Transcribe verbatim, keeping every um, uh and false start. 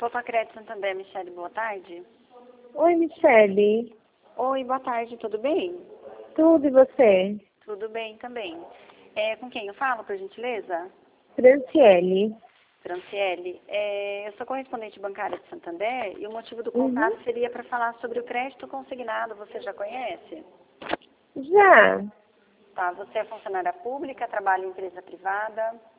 Popacred Santander, Michele, boa tarde. Oi, Michele. Oi, boa tarde, tudo bem? Tudo e você? Tudo bem também. É, com quem eu falo, por gentileza? Franciele. Franciele, é, eu sou correspondente bancária de Santander e o motivo do Uhum. contato seria para falar sobre o crédito consignado. Você já conhece? Já. Tá, você é funcionária pública, trabalha em empresa privada?